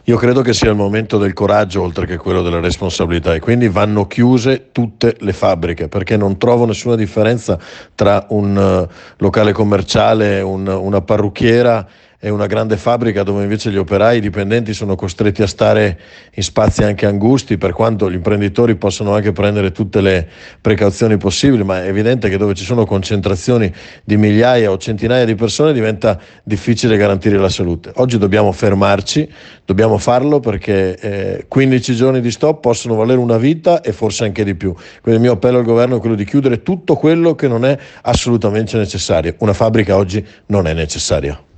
Io credo che sia il momento del coraggio oltre che quello della responsabilità, e quindi vanno chiuse tutte le fabbriche, perché non trovo nessuna differenza tra un locale commerciale, una parrucchiera e una grande fabbrica, dove invece gli operai, i dipendenti sono costretti a stare in spazi anche angusti, per quanto gli imprenditori possono anche prendere tutte le precauzioni possibili, ma è evidente che dove ci sono concentrazioni di migliaia o centinaia di persone diventa difficile garantire la salute. Oggi dobbiamo fermarci, dobbiamo farlo, perché 15 giorni di stop possono valere una vita e forse anche di più. Quindi il mio appello al governo è quello di chiudere tutto quello che non è assolutamente necessario. Una fabbrica oggi non è necessaria.